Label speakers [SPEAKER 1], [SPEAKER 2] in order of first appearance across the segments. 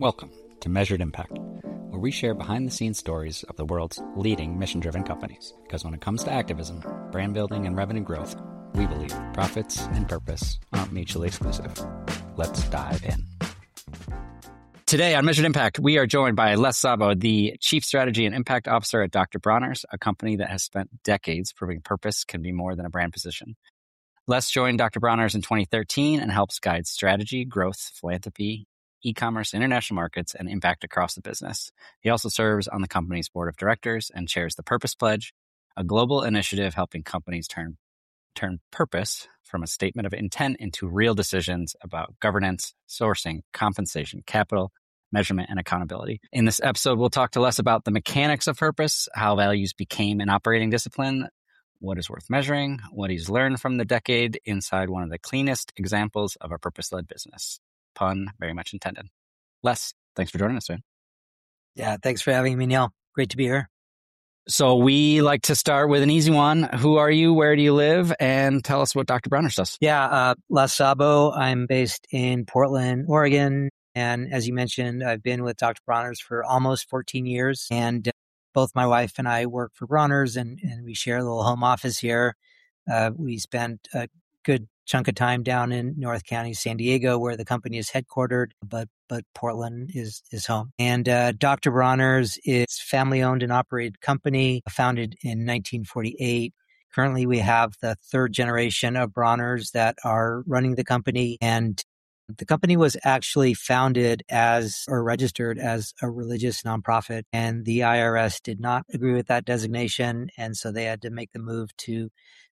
[SPEAKER 1] Welcome to Measured Impact, where we share behind-the-scenes stories of the world's leading mission-driven companies. Because when it comes to activism, brand building, and revenue growth, we believe profits and purpose aren't mutually exclusive. Let's dive in. Today on Measured Impact, we are joined by Les Sabo, the Chief Strategy and Impact Officer at Dr. Bronner's, a company that has spent decades proving purpose can be more than a brand position. Les joined Dr. Bronner's in 2013 and helps guide strategy, growth, philanthropy, e-commerce, international markets, and impact across the business. He also serves on the company's board of directors and chairs the Purpose Pledge, a global initiative helping companies turn purpose from a statement of intent into real decisions about governance, sourcing, compensation, capital, measurement, and accountability. In this episode, we'll talk to Les about the mechanics of purpose, how values became an operating discipline, what is worth measuring, what he's learned from the decade inside one of the cleanest examples of a purpose-led business. Pun very much intended. Les, thanks for joining us, man.
[SPEAKER 2] Yeah, thanks for having me, Neil. Great to be here.
[SPEAKER 1] So we like to start with an easy one. Who are you? Where do you live? And tell us what Dr. Bronner's does.
[SPEAKER 2] Yeah, Les Sabo. I'm based in Portland, Oregon. And as you mentioned, I've been with Dr. Bronner's for almost 14 years. And both my wife and I work for Bronner's, and we share a little home office here. We spent a good chunk of time down in North County, San Diego, where the company is headquartered, but Portland is home. And Dr. Bronner's is family-owned and operated company, founded in 1948. Currently, we have the third generation of Bronner's that are running the company, and the company was actually founded or registered as a religious nonprofit, and the IRS did not agree with that designation, and so they had to make the move to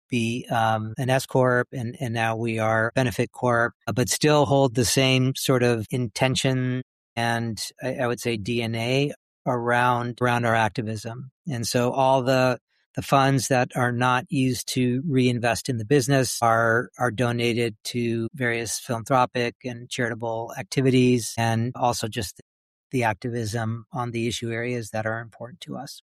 [SPEAKER 2] be an S Corp, and now we are Benefit Corp, but still hold the same sort of intention and I would say DNA around our activism. And so all the funds that are not used to reinvest in the business are donated to various philanthropic and charitable activities, and also just the activism on the issue areas that are important to us.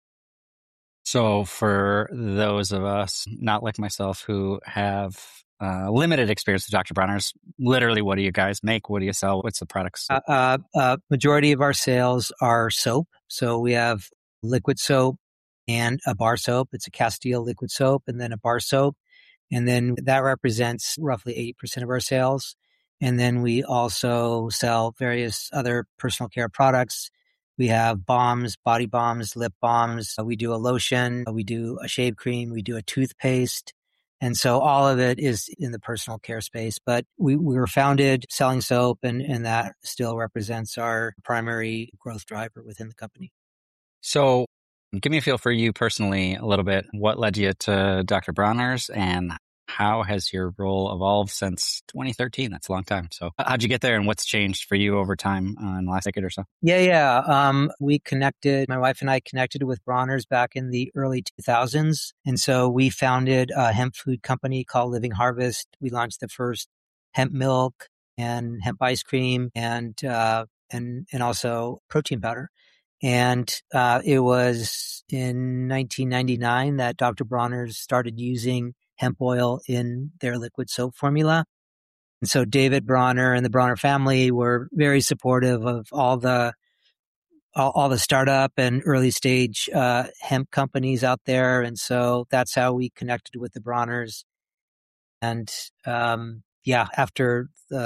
[SPEAKER 1] So for those of us, not like myself, who have limited experience with Dr. Bronner's, literally, what do you guys make? What do you sell? What's the products?
[SPEAKER 2] Majority of our sales are soap. So we have liquid soap and a bar soap. It's a Castile liquid soap and then a bar soap. And then that represents roughly 80% of our sales. And then we also sell various other personal care products. We have balms, body balms, lip balms. We do a lotion. We do a shave cream. We do a toothpaste. And so all of it is in the personal care space. But we were founded selling soap, and that still represents our primary growth driver within the company.
[SPEAKER 1] So give me a feel for you personally a little bit. What led you to Dr. Bronner's, and how has your role evolved since 2013? That's a long time. So how'd you get there, and what's changed for you over time in the last decade or so?
[SPEAKER 2] Yeah. We connected, my wife and I connected with Bronner's back in the early 2000s. And so we founded a hemp food company called Living Harvest. We launched the first hemp milk and hemp ice cream and also protein powder. And it was in 1999 that Dr. Bronner's started using hemp oil in their liquid soap formula. And so David Bronner and the Bronner family were very supportive of all the startup and early stage hemp companies out there. And so that's how we connected with the Bronners. And after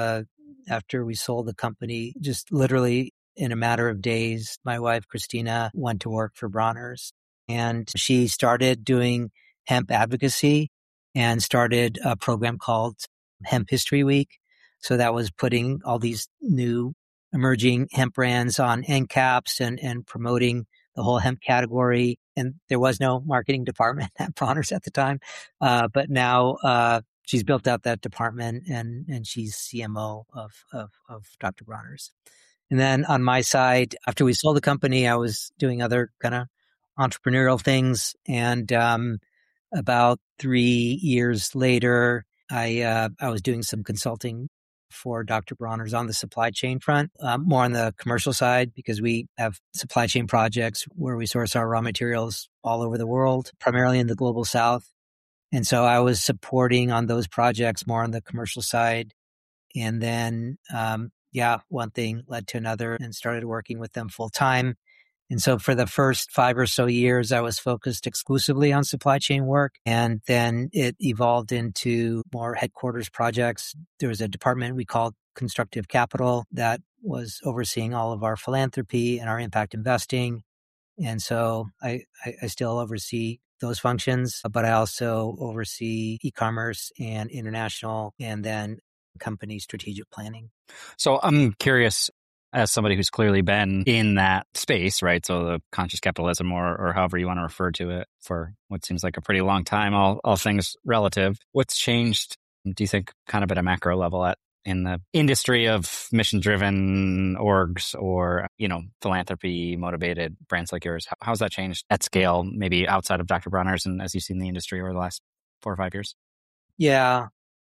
[SPEAKER 2] we sold the company, just literally in a matter of days, my wife, Christina, went to work for Bronner's, and she started doing hemp advocacy and started a program called Hemp History Week. So that was putting all these new emerging hemp brands on end caps and promoting the whole hemp category. And there was no marketing department at Bronner's at the time. But now she's built out that department, and she's CMO of Dr. Bronner's. And then on my side, after we sold the company, I was doing other kind of entrepreneurial things. And about 3 years later, I was doing some consulting for Dr. Bronner's on the supply chain front, more on the commercial side, because we have supply chain projects where we source our raw materials all over the world, primarily in the global south. And so I was supporting on those projects more on the commercial side. And then one thing led to another and started working with them full time. And so for the first 5 or so years, I was focused exclusively on supply chain work. And then it evolved into more headquarters projects. There was a department we called Constructive Capital that was overseeing all of our philanthropy and our impact investing. And so I still oversee those functions, but I also oversee e-commerce and international and then company strategic planning.
[SPEAKER 1] So I'm curious, as somebody who's clearly been in that space, right? So the conscious capitalism or however you want to refer to it for what seems like a pretty long time, all things relative. What's changed, do you think, kind of at a macro level in the industry of mission-driven orgs or, philanthropy motivated brands like yours? How's that changed at scale, maybe outside of Dr. Bronner's and as you've seen the industry over the last 4 or 5 years?
[SPEAKER 2] Yeah.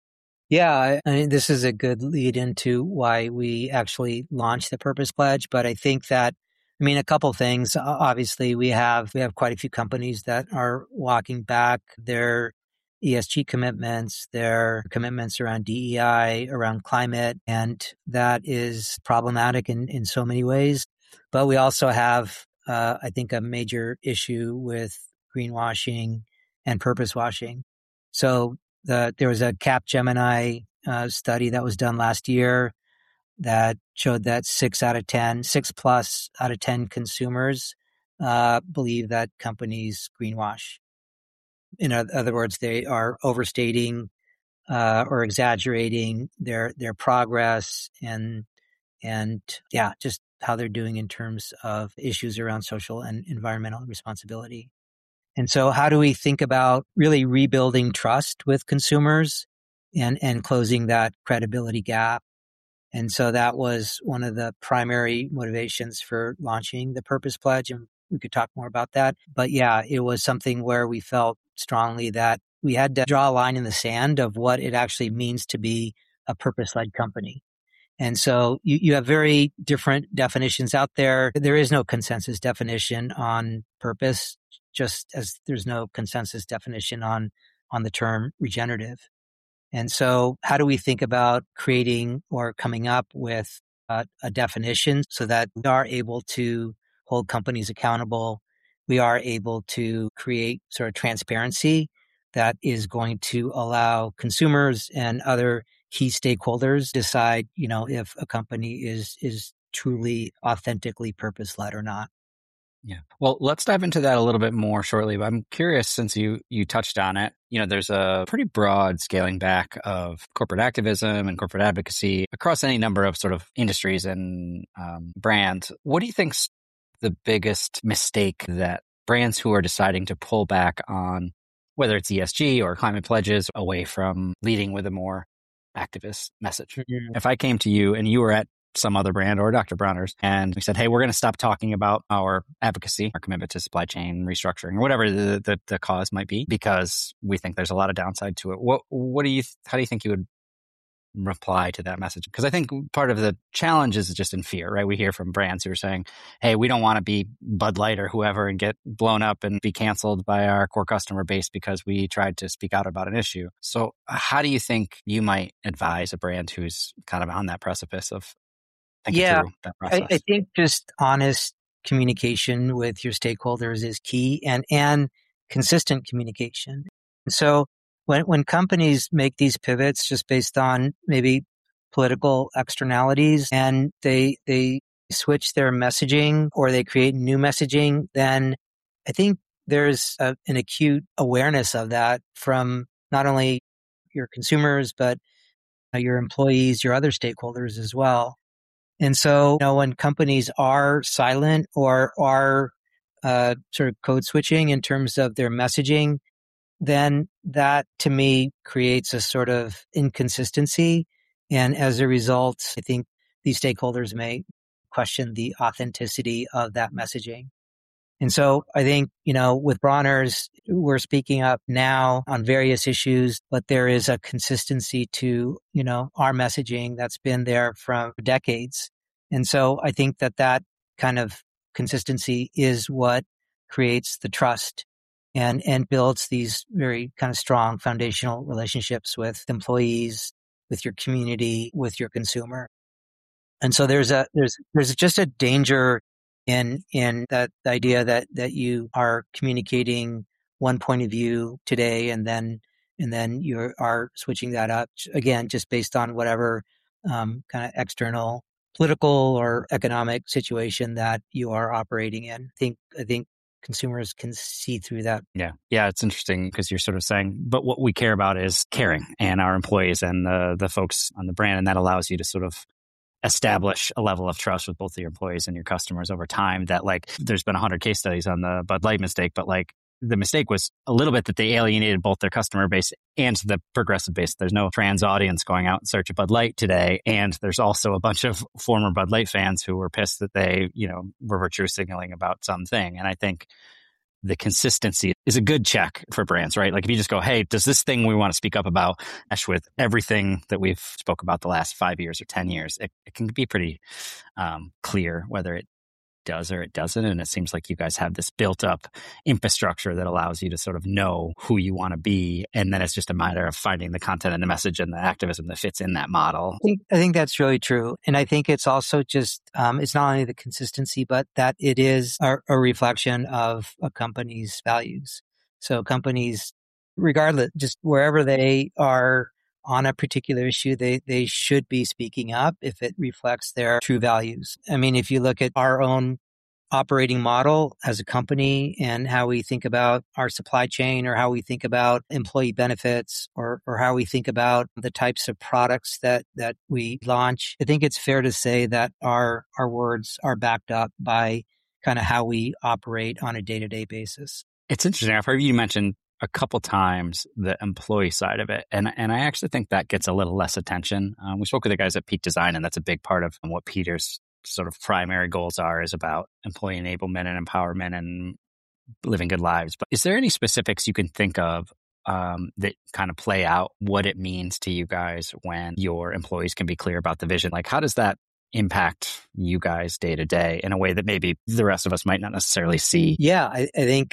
[SPEAKER 2] I mean, this is a good lead into why we actually launched the Purpose Pledge. But I think that, a couple things. Obviously, we have quite a few companies that are walking back their ESG commitments, their commitments around DEI, around climate, and that is problematic in so many ways. But we also have, I think, a major issue with greenwashing and purpose washing. So there was a Capgemini study that was done last year that showed that 6 plus out of 10 consumers believe that companies greenwash. In other words, they are overstating or exaggerating their progress and just how they're doing in terms of issues around social and environmental responsibility. And so how do we think about really rebuilding trust with consumers and closing that credibility gap? And so that was one of the primary motivations for launching the Purpose Pledge. And we could talk more about that. But it was something where we felt strongly that we had to draw a line in the sand of what it actually means to be a purpose-led company. And so you have very different definitions out there. There is no consensus definition on purpose, just as there's no consensus definition on the term regenerative. And so how do we think about creating or coming up with a definition so that we are able to hold companies accountable? We are able to create sort of transparency that is going to allow consumers and other key stakeholders decide, if a company is truly authentically purpose-led or not.
[SPEAKER 1] Yeah. Well, let's dive into that a little bit more shortly, but I'm curious, since you touched on it, there's a pretty broad scaling back of corporate activism and corporate advocacy across any number of sort of industries and brands. What do you think's the biggest mistake that brands who are deciding to pull back on, whether it's ESG or climate pledges, away from leading with a more activist message? Mm-hmm. If I came to you and you were at some other brand or Dr. Bronner's and we said, hey, we're going to stop talking about our advocacy, our commitment to supply chain restructuring, or whatever the cause might be, because we think there's a lot of downside to it. How do you think you would reply to that message? Because I think part of the challenge is just in fear, right? We hear from brands who are saying, hey, we don't want to be Bud Light or whoever and get blown up and be canceled by our core customer base because we tried to speak out about an issue. So how do you think you might advise a brand who's kind of on that precipice of thinking through that process?
[SPEAKER 2] I think just honest communication with your stakeholders is key and consistent communication. So when companies make these pivots just based on maybe political externalities and they switch their messaging or they create new messaging, then I think there's an acute awareness of that from not only your consumers, but your employees, your other stakeholders as well. And so, when companies are silent or are sort of code switching in terms of their messaging, then that to me creates a sort of inconsistency. And as a result, I think these stakeholders may question the authenticity of that messaging. And so I think, with Bronner's, we're speaking up now on various issues, but there is a consistency to, our messaging that's been there for decades. And so I think that kind of consistency is what creates the trust and builds these very kind of strong foundational relationships with employees, with your community, with your consumer. And so there's just a danger in that idea that you are communicating one point of view today and then you are switching that up again, just based on whatever kind of external political or economic situation that you are operating in. I think consumers can see through that.
[SPEAKER 1] Yeah. Yeah. It's interesting because you're sort of saying, but what we care about is caring and our employees and the folks on the brand. And that allows you to sort of establish a level of trust with both your employees and your customers over time. That, like, there's been 100 case studies on the Bud Light mistake, but like the mistake was a little bit that they alienated both their customer base and the progressive base. There's no trans audience going out in search of Bud Light today. And there's also a bunch of former Bud Light fans who were pissed that they, were virtue signaling about something. And I think the consistency is a good check for brands, right? Like if you just go, hey, does this thing we want to speak up about mesh with everything that we've spoke about the last 5 years or 10 years? It can be pretty clear whether it does or it doesn't. And it seems like you guys have this built up infrastructure that allows you to sort of know who you want to be. And then it's just a matter of finding the content and the message and the activism that fits in that model.
[SPEAKER 2] I think that's really true. And I think it's also just, it's not only the consistency, but that it is a reflection of a company's values. So companies, regardless, just wherever they are on a particular issue, they should be speaking up if it reflects their true values. I mean, if you look at our own operating model as a company and how we think about our supply chain or how we think about employee benefits or how we think about the types of products that we launch, I think it's fair to say that our words are backed up by kind of how we operate on a day-to-day basis.
[SPEAKER 1] It's interesting. I've heard you mention a couple times the employee side of it. And I actually think that gets a little less attention. We spoke with the guys at Peak Design, and that's a big part of what Peter's sort of primary goals is about employee enablement and empowerment and living good lives. But is there any specifics you can think of that kind of play out what it means to you guys when your employees can be clear about the vision? Like, how does that impact you guys day to day in a way that maybe the rest of us might not necessarily see?
[SPEAKER 2] Yeah, I think,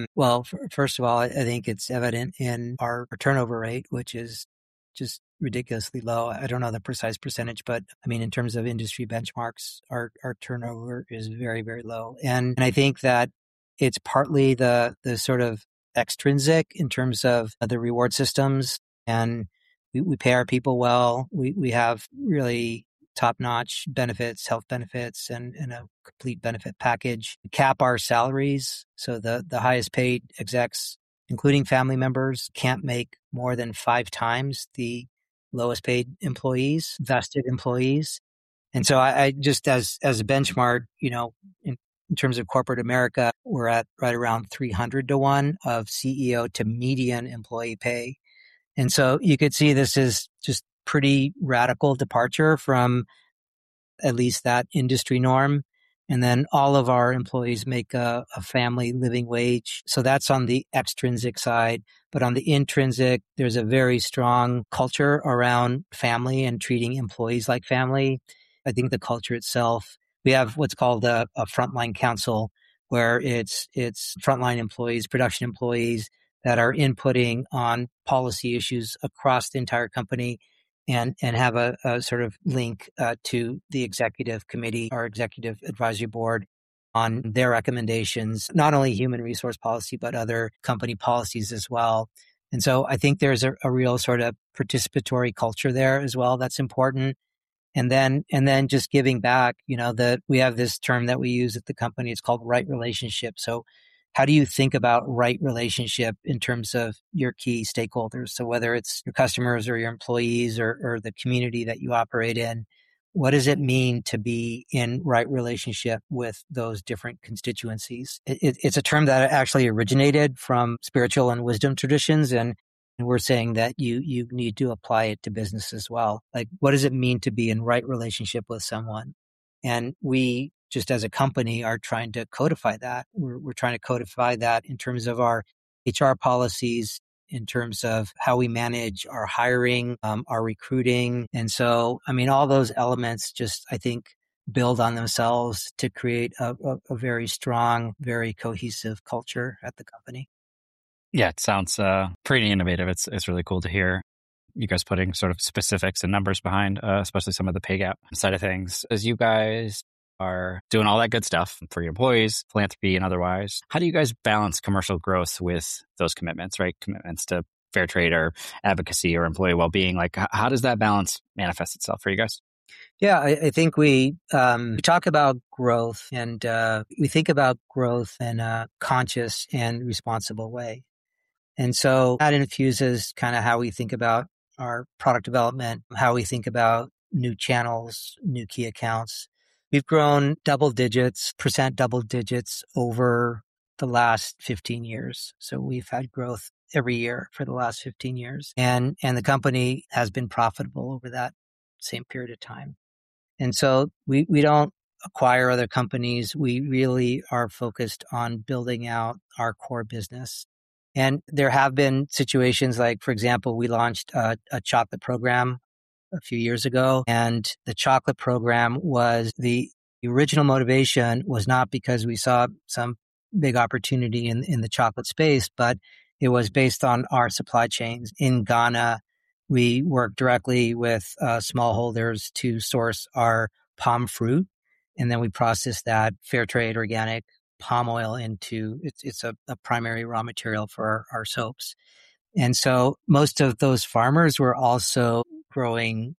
[SPEAKER 2] first of all, I think it's evident in our turnover rate, which is just ridiculously low. I don't know the precise percentage, but I mean, in terms of industry benchmarks, our turnover is very, very low. And I think that it's partly the sort of extrinsic in terms of the reward systems, and we pay our people well. We have really top-notch benefits, health benefits, and a complete benefit package. We cap our salaries, so the highest paid execs, including family members, can't make more than 5 times the lowest paid employees, vested employees. And so I just as a benchmark, in terms of corporate America, we're at right around 300 to 1 of CEO to median employee pay. And so you could see this is just pretty radical departure from at least that industry norm. And then all of our employees make a family living wage. So that's on the extrinsic side. But on the intrinsic, there's a very strong culture around family and treating employees like family. I think the culture itself, we have what's called a frontline council, where it's frontline employees, production employees that are inputting on policy issues across the entire company and have a sort of link to the executive committee or executive advisory board on their recommendations, not only human resource policy, but other company policies as well. And so I think there's a real sort of participatory culture there as well. That's important. And then just giving back, that we have this term that we use at the company. It's called right relationship. So how do you think about right relationship in terms of your key stakeholders? So whether it's your customers or your employees or the community that you operate in, what does it mean to be in right relationship with those different constituencies? It's a term that actually originated from spiritual and wisdom traditions. And we're saying that you need to apply it to business as well. Like, what does it mean to be in right relationship with someone? And we, just as a company, are trying to codify that. We're trying to codify that in terms of our HR policies, in terms of how we manage our hiring, our recruiting. And so, I mean, all those elements just, I think, build on themselves to create a very strong, very cohesive culture at the company.
[SPEAKER 1] Yeah, it sounds pretty innovative. It's really cool to hear. you guys putting sort of specifics and numbers behind, especially some of the pay gap side of things. As you guys are doing all that good stuff for your employees, philanthropy and otherwise, how do you guys balance commercial growth with those commitments, right? Commitments to fair trade or advocacy or employee well-being. Like, how does that balance manifest itself for you guys?
[SPEAKER 2] Yeah, I think we talk about growth, and we think about growth in a conscious and responsible way. And so that infuses kind of how we think about our product development, how we think about new channels, new key accounts. We've grown double digits over the last 15 years. So we've had growth every year for the last 15 years. And the company has been profitable over that same period of time. And so we don't acquire other companies. We really are focused on building out our core business. And there have been situations like, for example, we launched a chocolate program a few years ago. And the chocolate program was the original motivation was not because we saw some big opportunity in the chocolate space, but it was based on our supply chains. In Ghana, we work directly with smallholders to source our palm fruit. And then we process that fair trade organic palm oil into it's a primary raw material for our soaps. And so most of those farmers were also growing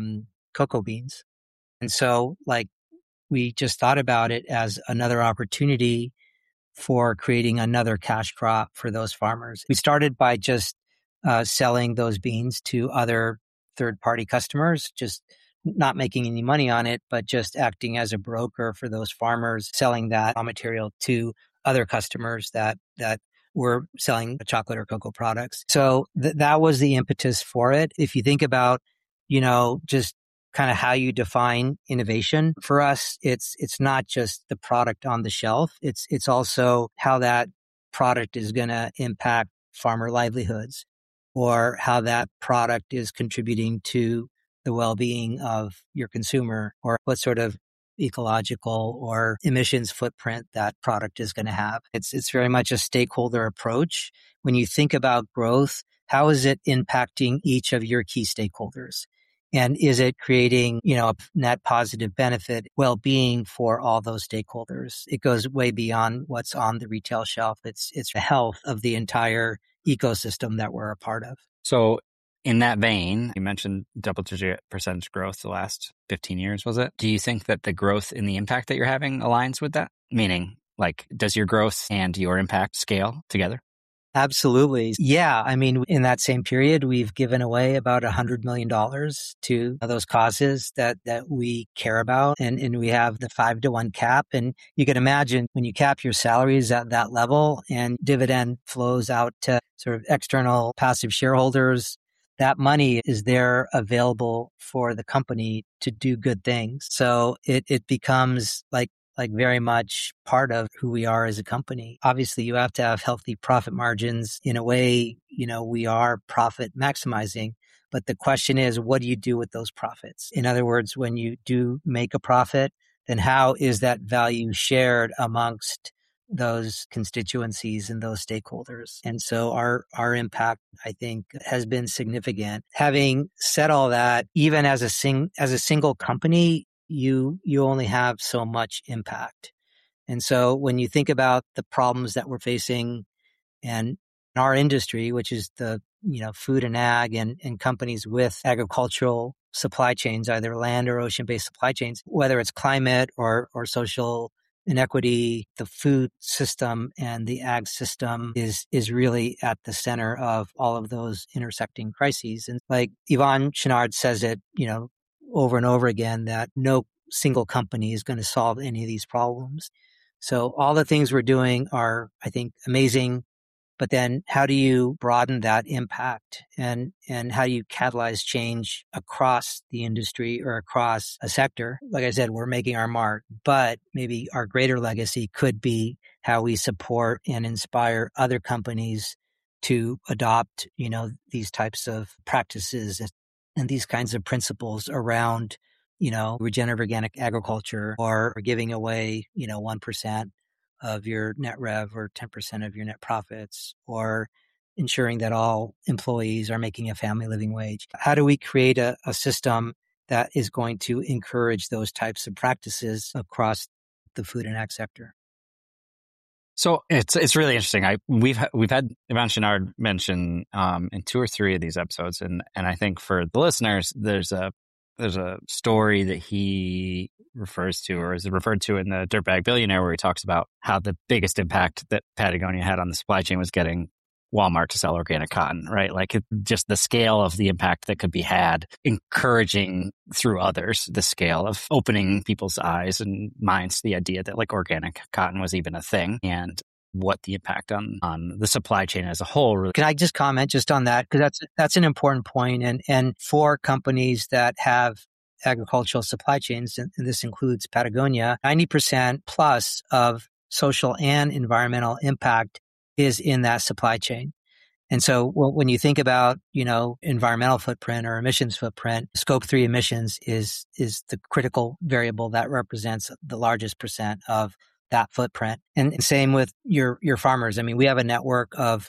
[SPEAKER 2] cocoa beans. And so like we just thought about it as another opportunity for creating another cash crop for those farmers. We started by just selling those beans to other third-party customers, just not making any money on it, but just acting as a broker for those farmers, selling that raw material to other customers that were selling chocolate or cocoa products. So that was the impetus for it. If you think about, just kind of how you define innovation, for us, it's not just the product on the shelf. It's also how that product is going to impact farmer livelihoods, or how that product is contributing to the well-being of your consumer, or what sort of ecological or emissions footprint that product is going to have. It's very much a stakeholder approach. When you think about growth, how is it impacting each of your key stakeholders? And is it creating, a net positive benefit, well-being for all those stakeholders? It goes way beyond what's on the retail shelf. It's the health of the entire ecosystem that we're a part of.
[SPEAKER 1] So in that vein, you mentioned double-digit percentage growth the last 15 years, was it? Do you think that the growth in the impact that you're having aligns with that? Meaning, like, does your growth and your impact scale together?
[SPEAKER 2] Absolutely. Yeah. I mean, in that same period, we've given away about $100 million to those causes that we care about. And we have the 5-to-1 cap. And you can imagine when you cap your salaries at that level and dividend flows out to sort of external passive shareholders, that money is there available for the company to do good things. So it becomes like very much part of who we are as a company. Obviously, you have to have healthy profit margins. In a way, we are profit maximizing. But the question is, what do you do with those profits? In other words, when you do make a profit, then how is that value shared amongst those constituencies and those stakeholders? And so our impact, I think, has been significant. Having said all that, even as a single company, you only have so much impact. And so when you think about the problems that we're facing and in our industry, which is the, food and ag and companies with agricultural supply chains, either land or ocean-based supply chains, whether it's climate or social inequity, the food system and the ag system is really at the center of all of those intersecting crises. And like Yvon Chouinard says it, over and over again, that no single company is going to solve any of these problems. So all the things we're doing are, I think, amazing. But then how do you broaden that impact and how do you catalyze change across the industry or across a sector? Like I said, we're making our mark, but maybe our greater legacy could be how we support and inspire other companies to adopt, these types of practices and these kinds of principles around, regenerative organic agriculture, or giving away, 1% of your net rev or 10% of your net profits, or ensuring that all employees are making a family living wage. How do we create a system that is going to encourage those types of practices across the food and ag sector?
[SPEAKER 1] So it's really interesting. We've had Ivan Chenard mention in 2 or 3 of these episodes, and I think for the listeners, there's a story that he refers to, or is referred to, in the Dirtbag Billionaire, where he talks about how the biggest impact that Patagonia had on the supply chain was getting Walmart to sell organic cotton, right? Like just the scale of the impact that could be had, encouraging through others, the scale of opening people's eyes and minds to the idea that like organic cotton was even a thing, and what the impact on the supply chain as a whole really.
[SPEAKER 2] Can I just comment just on that? Because that's an important point. And for companies that have agricultural supply chains, and this includes Patagonia, 90% plus of social and environmental impact is in that supply chain. And so when you think about, environmental footprint or emissions footprint, scope 3 emissions is the critical variable that represents the largest percent of that footprint. And same with your farmers. I mean, we have a network of,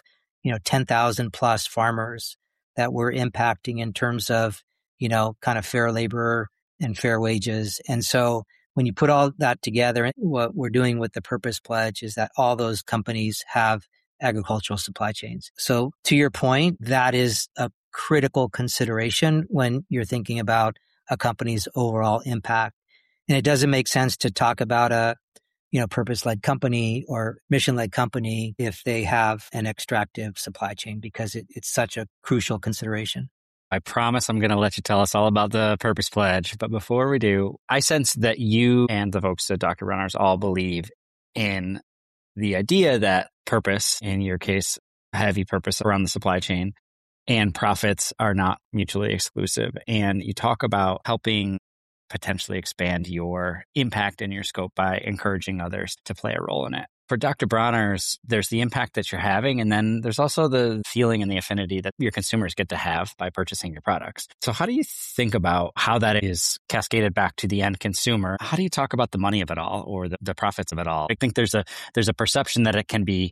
[SPEAKER 2] 10,000 plus farmers that we're impacting in terms of, kind of fair labor and fair wages. And so when you put all that together, what we're doing with the Purpose Pledge is that all those companies have agricultural supply chains. So to your point, that is a critical consideration when you're thinking about a company's overall impact. And it doesn't make sense to talk about a, purpose-led company or mission-led company if they have an extractive supply chain, because it's such a crucial consideration.
[SPEAKER 1] I promise I'm going to let you tell us all about the Purpose Pledge. But before we do, I sense that you and the folks at Dr. Bronner's all believe in the idea that purpose, in your case, heavy purpose around the supply chain, and profits are not mutually exclusive. And you talk about helping potentially expand your impact and your scope by encouraging others to play a role in it. For Dr. Bronner's, there's the impact that you're having, and then there's also the feeling and the affinity that your consumers get to have by purchasing your products. So how do you think about how that is cascaded back to the end consumer? How do you talk about the money of it all, or the profits of it all? I think there's a perception that it can be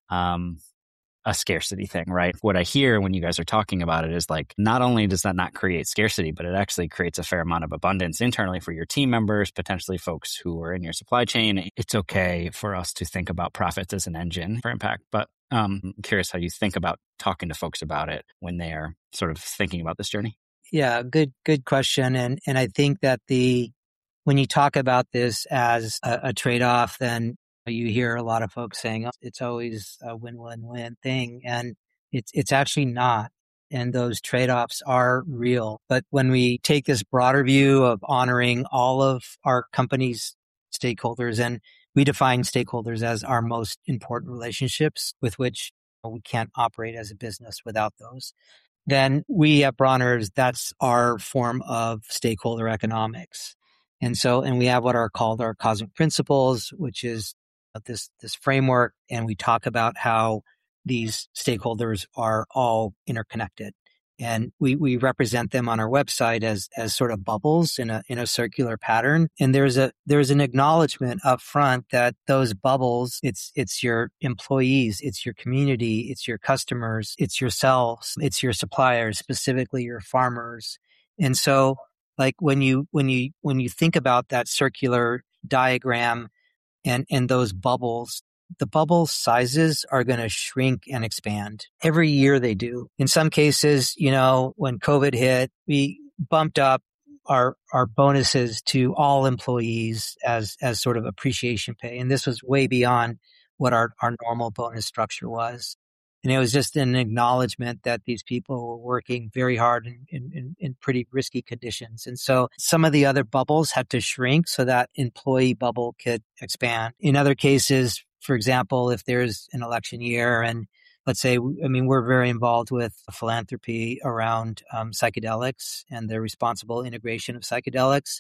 [SPEAKER 1] a scarcity thing, right? What I hear when you guys are talking about it is like, not only does that not create scarcity, but it actually creates a fair amount of abundance internally for your team members, potentially folks who are in your supply chain. It's okay for us to think about profits as an engine for impact, but I'm curious how you think about talking to folks about it when they are sort of thinking about this journey.
[SPEAKER 2] Yeah, good question. And I think that when you talk about this as a trade-off, then you hear a lot of folks saying, oh, it's always a win-win-win thing. And it's actually not. And those trade-offs are real. But when we take this broader view of honoring all of our company's stakeholders, and we define stakeholders as our most important relationships with which we can't operate as a business without those, then we at Bronner's, that's our form of stakeholder economics. And we have what are called our cosmic principles, which is this framework, and we talk about how these stakeholders are all interconnected, and we represent them on our website as sort of bubbles in a circular pattern. And there's an acknowledgement up front that those bubbles, it's your employees, it's your community, it's your customers, it's yourselves, it's your suppliers, specifically your farmers. And so, like when you think about that circular diagram, and those bubbles, the bubble sizes are going to shrink and expand. Every year they do. In some cases, when COVID hit, we bumped up our bonuses to all employees as sort of appreciation pay. And this was way beyond what our normal bonus structure was. And it was just an acknowledgement that these people were working very hard in pretty risky conditions. And so some of the other bubbles had to shrink so that employee bubble could expand. In other cases, for example, if there's an election year, and let's say, we're very involved with philanthropy around psychedelics and the responsible integration of psychedelics.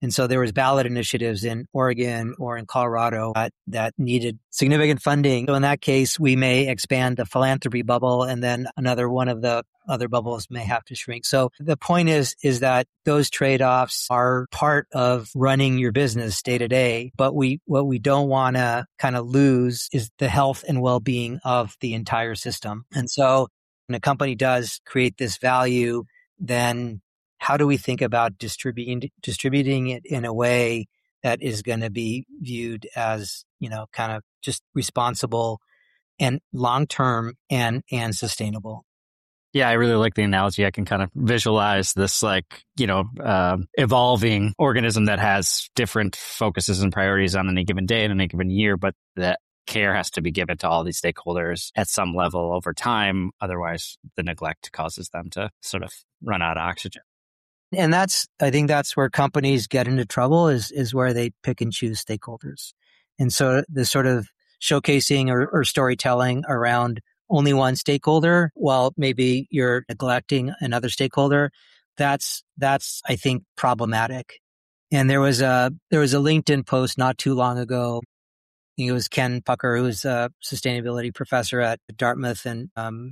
[SPEAKER 2] And so there was ballot initiatives in Oregon or in Colorado that needed significant funding. So in that case, we may expand the philanthropy bubble, and then another one of the other bubbles may have to shrink. So the point is that those trade-offs are part of running your business day to day. But what we don't want to kind of lose is the health and well-being of the entire system. And so when a company does create this value, then how do we think about distributing it in a way that is going to be viewed as, kind of just responsible and long-term and sustainable?
[SPEAKER 1] Yeah, I really like the analogy. I can kind of visualize this evolving organism that has different focuses and priorities on any given day and any given year, but that care has to be given to all these stakeholders at some level over time. Otherwise, the neglect causes them to sort of run out of oxygen.
[SPEAKER 2] And I think that's where companies get into trouble is where they pick and choose stakeholders. And so the sort of showcasing or storytelling around only one stakeholder, while maybe you're neglecting another stakeholder, that's I think problematic. And there was a LinkedIn post not too long ago. I think it was Ken Pucker, who was a sustainability professor at Dartmouth and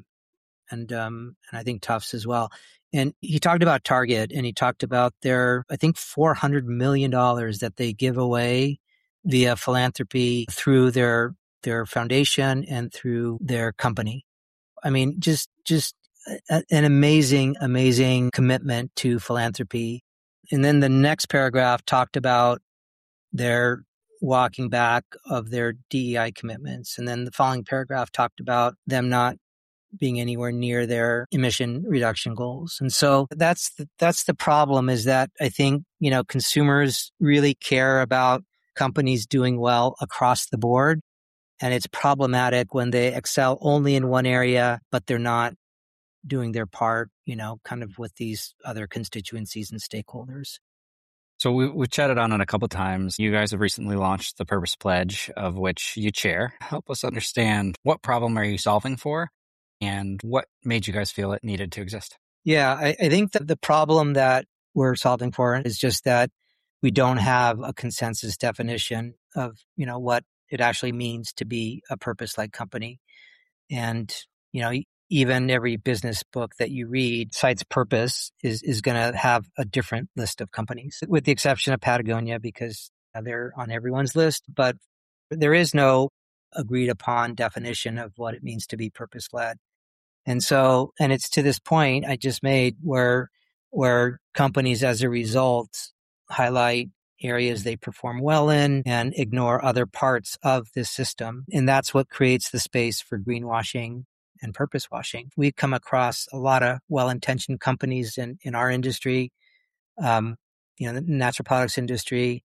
[SPEAKER 2] I think Tufts as well. And he talked about Target, and he talked about their, I think, $400 million that they give away via philanthropy through their foundation and through their company. I mean, just an amazing commitment to philanthropy. And then the next paragraph talked about their walking back of their DEI commitments. And then the following paragraph talked about them not being anywhere near their emission reduction goals. And so that's the problem, is that I think, consumers really care about companies doing well across the board. And it's problematic when they excel only in one area, but they're not doing their part, kind of with these other constituencies and stakeholders.
[SPEAKER 1] So we've chatted on it a couple of times. You guys have recently launched the Purpose Pledge, of which you chair. Help us understand, what problem are you solving for? And what made you guys feel it needed to exist?
[SPEAKER 2] Yeah, I think that the problem that we're solving for is just that we don't have a consensus definition of, what it actually means to be a purpose-led company. And, even every business book that you read cites purpose is going to have a different list of companies, with the exception of Patagonia, because they're on everyone's list. But there is no agreed upon definition of what it means to be purpose-led. And so, and it's to this point I just made where companies as a result highlight areas they perform well in and ignore other parts of this system. And that's what creates the space for greenwashing and purpose washing. We've come across a lot of well-intentioned companies in our industry, the natural products industry.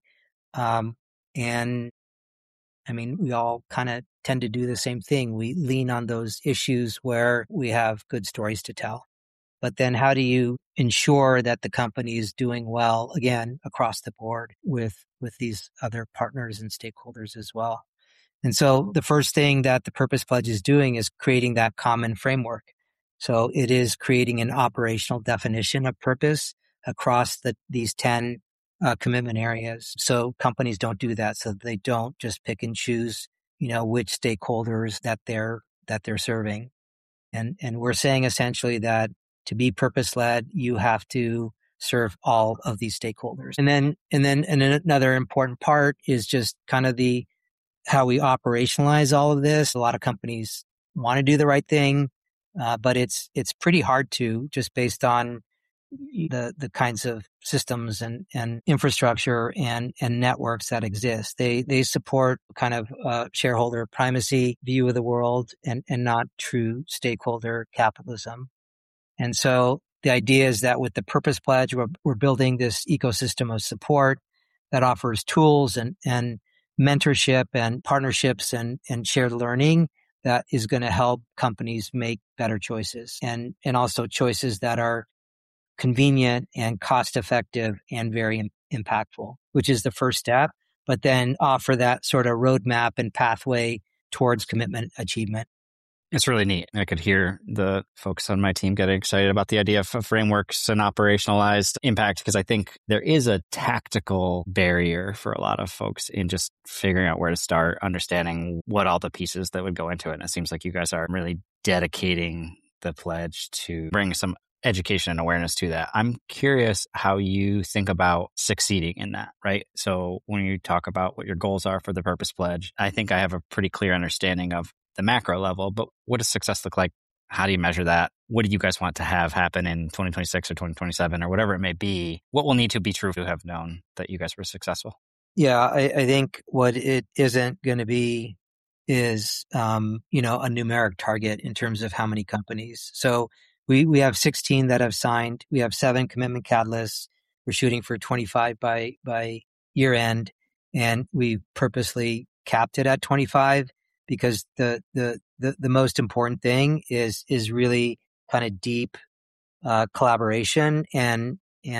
[SPEAKER 2] And I mean, we all kind of tend to do the same thing. We lean on those issues where we have good stories to tell. But then how do you ensure that the company is doing well, again, across the board with these other partners and stakeholders as well? And so the first thing that the Purpose Pledge is doing is creating that common framework. So it is creating an operational definition of purpose across these 10 commitment areas. So companies don't do that. So they don't just pick and choose, which stakeholders that they're serving. And we're saying essentially that to be purpose-led, you have to serve all of these stakeholders. And then another important part is just kind of how we operationalize all of this. A lot of companies want to do the right thing, but it's pretty hard to, just based on the kinds of systems and infrastructure and networks that exist. They support kind of shareholder primacy view of the world and not true stakeholder capitalism. And so the idea is that with the Purpose Pledge, we're building this ecosystem of support that offers tools and mentorship and partnerships and shared learning that is going to help companies make better choices and also choices that are convenient and cost effective and very impactful, which is the first step, but then offer that sort of roadmap and pathway towards commitment achievement.
[SPEAKER 1] It's really neat. I could hear the folks on my team getting excited about the idea of frameworks and operationalized impact, because I think there is a tactical barrier for a lot of folks in just figuring out where to start, understanding what all the pieces that would go into it. And it seems like you guys are really dedicating the pledge to bring some education and awareness to that. I'm curious how you think about succeeding in that, right? So when you talk about what your goals are for the Purpose Pledge, I think I have a pretty clear understanding of the macro level, but what does success look like? How do you measure that? What do you guys want to have happen in 2026 or 2027 or whatever it may be? What will need to be true to have known that you guys were successful?
[SPEAKER 2] Yeah, I think what it isn't going to be is, a numeric target in terms of how many companies. So we have 16 that have signed. We have 7 commitment catalysts. We're shooting for 25 by year end, and we purposely capped it at 25 because the most important thing is really kind of deep collaboration and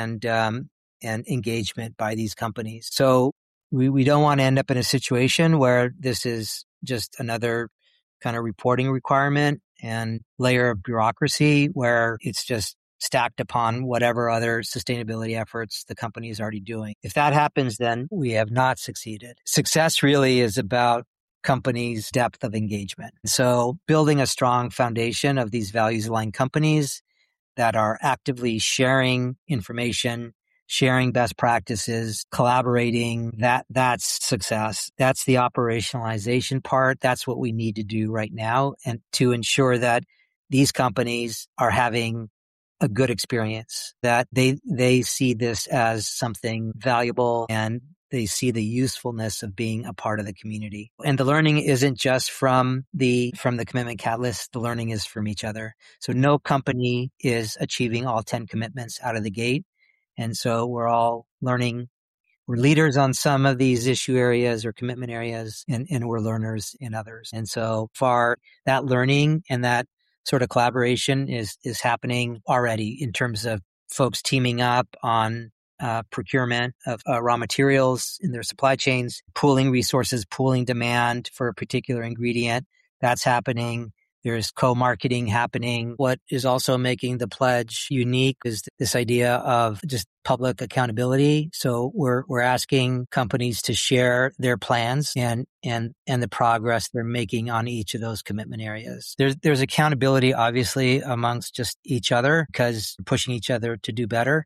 [SPEAKER 2] engagement by these companies. So we don't want to end up in a situation where this is just another kind of reporting requirement and layer of bureaucracy where it's just stacked upon whatever other sustainability efforts the company is already doing. If that happens, then we have not succeeded. Success really is about companies' depth of engagement. So building a strong foundation of these values-aligned companies that are actively sharing information, sharing best practices, collaborating, that's success. That's the operationalization part. That's what we need to do right now, and to ensure that these companies are having a good experience, that they see this as something valuable and they see the usefulness of being a part of the community. And the learning isn't just from the commitment catalyst. The learning is from each other. So no company is achieving all 10 commitments out of the gate. And so we're all learning. We're leaders on some of these issue areas or commitment areas, and we're learners in others. And so far, that learning and that sort of collaboration is happening already in terms of folks teaming up on procurement of raw materials in their supply chains, pooling resources, pooling demand for a particular ingredient. That's happening. There's co-marketing happening. What is also making the pledge unique is this idea of just public accountability. So we're asking companies to share their plans and the progress they're making on each of those commitment areas. There's accountability, obviously, amongst just each other because we're pushing each other to do better.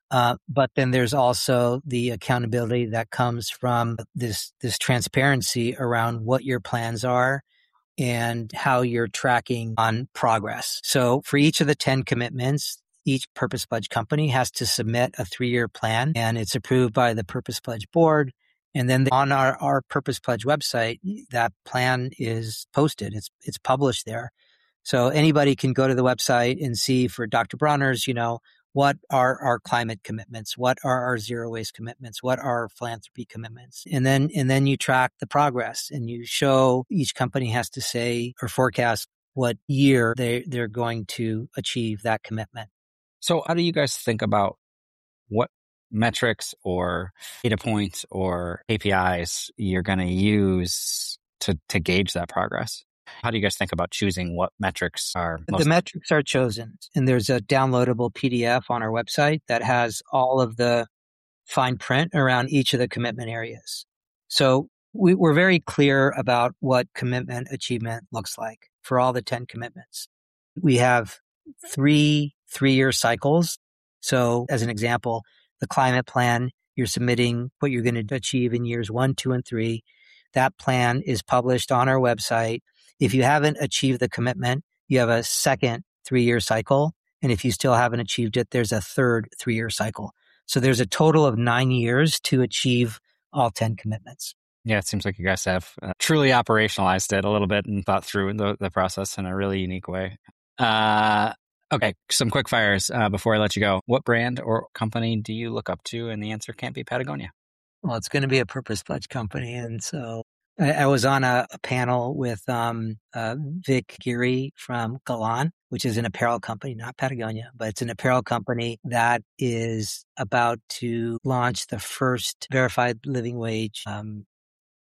[SPEAKER 2] But then there's also the accountability that comes from this transparency around what your plans are and how you're tracking on progress. So for each of the 10 commitments, each Purpose Pledge company has to submit a 3-year plan, and it's approved by the Purpose Pledge board. And then on our Purpose Pledge website, that plan is posted. It's published there. So anybody can go to the website and see for Dr. Bronner's, what are our climate commitments? What are our zero waste commitments? What are our philanthropy commitments? And then you track the progress and you show each company has to say or forecast what year they're going to achieve that commitment.
[SPEAKER 1] So how do you guys think about what metrics or data points or KPIs you're going to use to gauge that progress? How do you guys think about choosing what metrics are
[SPEAKER 2] The metrics are chosen, and there's a downloadable PDF on our website that has all of the fine print around each of the commitment areas. So we're very clear about what commitment achievement looks like for all the 10 commitments. We have 3 3-year cycles. So as an example, the climate plan, you're submitting what you're going to achieve in years 1, 2, and 3. That plan is published on our website. If you haven't achieved the commitment, you have a second 3-year cycle. And if you still haven't achieved it, there's a third 3-year cycle. So there's a total of 9 years to achieve all 10 commitments.
[SPEAKER 1] Yeah, it seems like you guys have truly operationalized it a little bit and thought through the process in a really unique way. Okay, some quick fires before I let you go. What brand or company do you look up to? And the answer can't be Patagonia.
[SPEAKER 2] Well, it's going to be a Purpose Pledge company. And so I was on a panel with Vic Geary from Galan, which is an apparel company, not Patagonia, but it's an apparel company that is about to launch the first verified living wage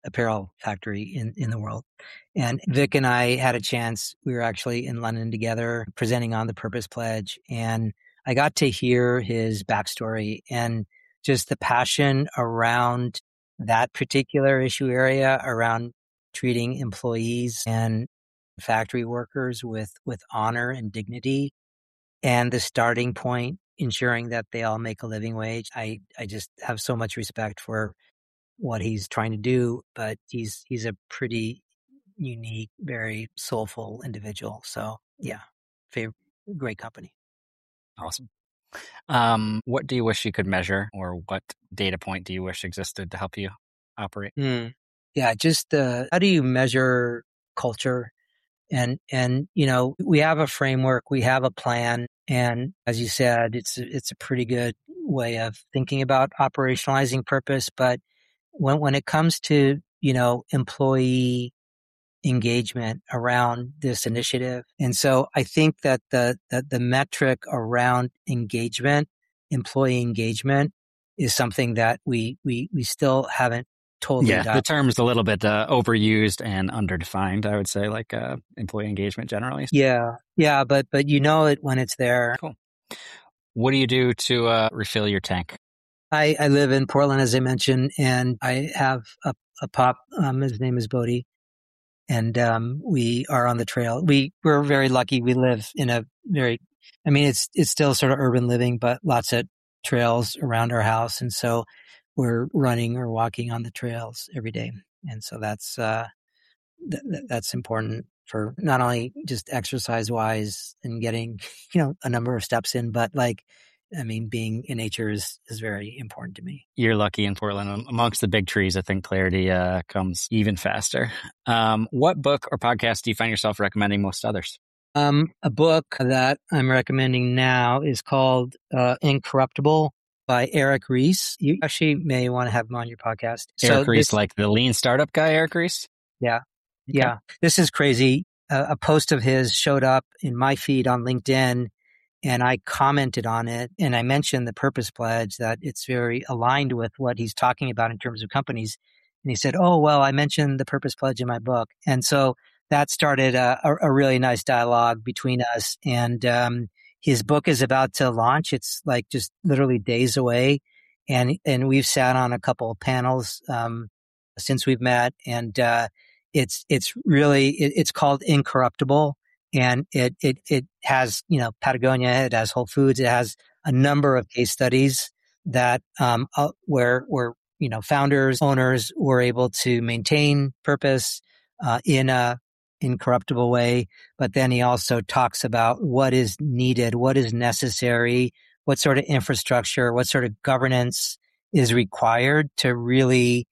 [SPEAKER 2] apparel factory in the world. And Vic and I had a chance. We were actually in London together presenting on the Purpose Pledge. And I got to hear his backstory and just the passion around that particular issue area, around treating employees and factory workers with honor and dignity, and the starting point, ensuring that they all make a living wage. I just have so much respect for what he's trying to do, but he's a pretty unique, very soulful individual. So yeah, great company.
[SPEAKER 1] Awesome. What do you wish you could measure, or what data point do you wish existed to help you operate?
[SPEAKER 2] Yeah, just how do you measure culture? And we have a framework, we have a plan, and as you said, it's a pretty good way of thinking about operationalizing purpose. But when it comes to employee engagement around this initiative, and so I think that the metric around engagement, employee engagement, is something that we still haven't totally.
[SPEAKER 1] The term's a little bit overused and underdefined, I would say, like employee engagement generally.
[SPEAKER 2] Yeah, but it when it's there.
[SPEAKER 1] Cool. What do you do to refill your tank?
[SPEAKER 2] I live in Portland, as I mentioned, and I have a pup. His name is Bodhi, and we are on the trail. We're very lucky. We live in a it's still sort of urban living, but lots of trails around our house, and so we're running or walking on the trails every day. And so that's important for not only just exercise wise and getting, a number of steps in, but being in nature is very important to me.
[SPEAKER 1] You're lucky in Portland. Amongst the big trees, I think clarity comes even faster. What book or podcast do you find yourself recommending most to others?
[SPEAKER 2] A book that I'm recommending now is called Incorruptible by Eric Ries. You actually may want to have him on your podcast.
[SPEAKER 1] Eric Ries, like the lean startup guy, Eric Ries?
[SPEAKER 2] Yeah. Okay. Yeah. This is crazy. A post of his showed up in my feed on LinkedIn, and I commented on it, and I mentioned the Purpose Pledge, that it's very aligned with what he's talking about in terms of companies. And he said, "Oh, well, I mentioned the Purpose Pledge in my book." And so that started a really nice dialogue between us. And his book is about to launch. It's like just literally days away. And we've sat on a couple of panels since we've met. And it's really, it's called Incorruptible. And it has, Patagonia, it has Whole Foods, it has a number of case studies that where founders, owners were able to maintain purpose in a incorruptible way. But then he also talks about what is needed, what is necessary, what sort of infrastructure, what sort of governance is required to really,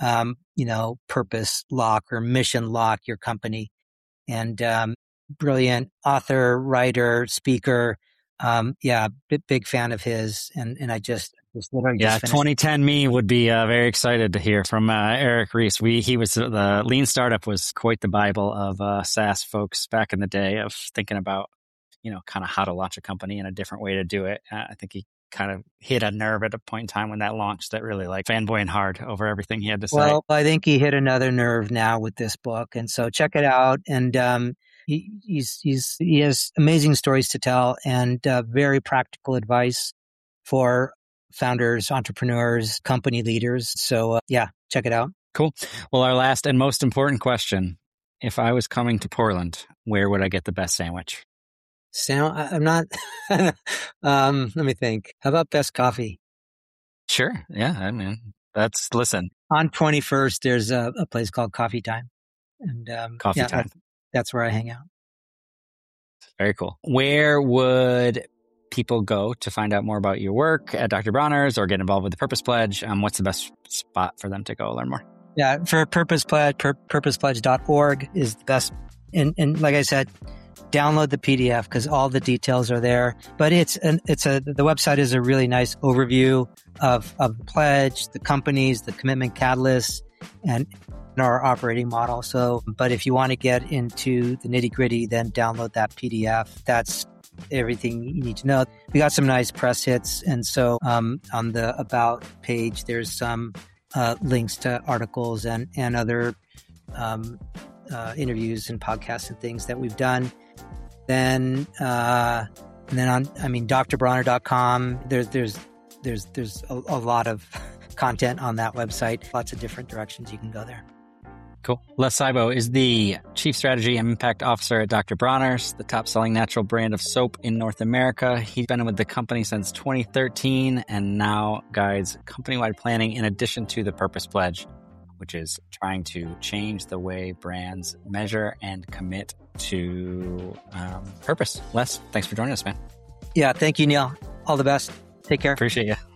[SPEAKER 2] purpose lock or mission lock your company. And brilliant author, writer, speaker. Big fan of his. And I just literally just finished.
[SPEAKER 1] 2010 me would be very excited to hear from Eric Ries. He was the Lean Startup was quite the Bible of SaaS folks back in the day of thinking about, kind of how to launch a company and a different way to do it. I think he kind of hit a nerve at a point in time when that launched that really fanboying hard over everything he had to say.
[SPEAKER 2] Well, I think he hit another nerve now with this book. And so check it out. And he has amazing stories to tell and very practical advice for founders, entrepreneurs, company leaders. So check it out.
[SPEAKER 1] Cool. Well, our last and most important question: if I was coming to Portland, where would I get the best sandwich?
[SPEAKER 2] I'm not. Let me think. How about best coffee?
[SPEAKER 1] Sure. Yeah. Listen.
[SPEAKER 2] On 21st, there's a place called Coffee Time, and
[SPEAKER 1] Coffee Time.
[SPEAKER 2] That's where I hang out.
[SPEAKER 1] Very cool. Where would people go to find out more about your work at Dr. Bronner's or get involved with the Purpose Pledge? What's the best spot for them to go learn more?
[SPEAKER 2] Yeah, for Purpose Pledge, purposepledge.org is the best. And like I said, download the PDF because all the details are there. But the website is a really nice overview of the pledge, the companies, the commitment catalysts, and our operating model. So, but if you want to get into the nitty gritty, then download that PDF. That's everything you need to know. We got some nice press hits. And so on the About page, there's some links to articles and other interviews and podcasts and things that we've done. Then drbronner.com. There's a lot of content on that website. Lots of different directions you can go there.
[SPEAKER 1] Cool. Les Saibo is the Chief Strategy and Impact Officer at Dr. Bronner's, the top-selling natural brand of soap in North America. He's been with the company since 2013 and now guides company-wide planning in addition to the Purpose Pledge, which is trying to change the way brands measure and commit to purpose. Les, thanks for joining us, man.
[SPEAKER 2] Yeah, thank you, Neil. All the best. Take care.
[SPEAKER 1] Appreciate you.